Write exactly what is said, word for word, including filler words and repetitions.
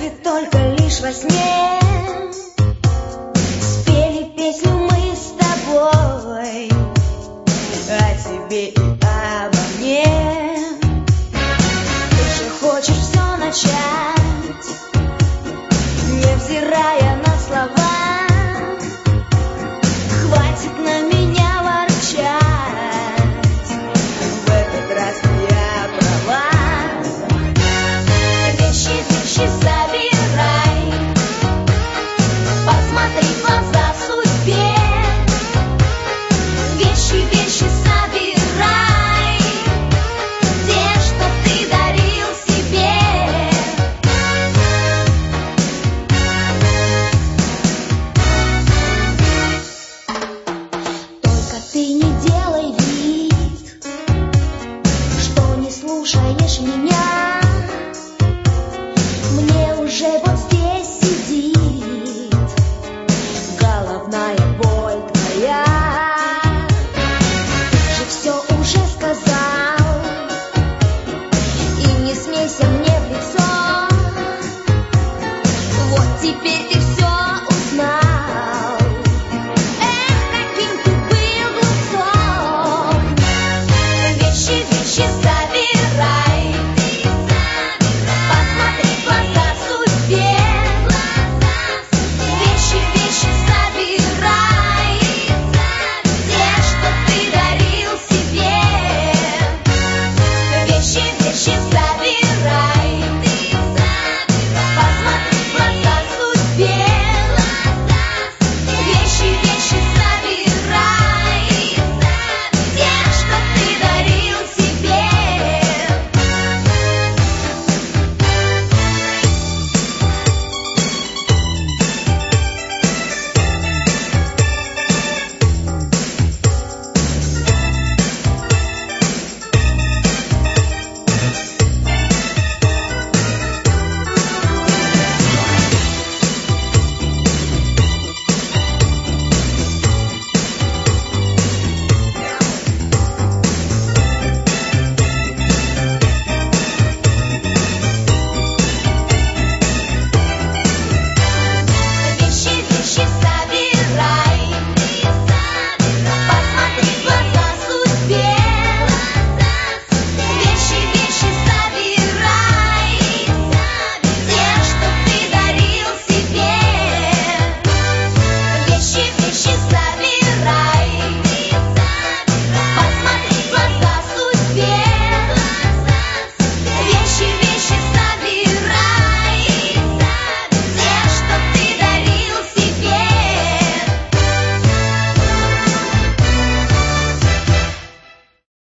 ты только лишь во сне. Спели песню мы с тобой о тебе и обо мне. Ты же хочешь все начать, невзирая на слова. Хватит на меня ворчать, в этот раз я права. Вещи, вещи забирай, посмотри в глаза судьбе. Вещи, вещи собирай, те, что ты дарил себе. Только ты не делай вид, что не слушаешь меня. Мне уже вот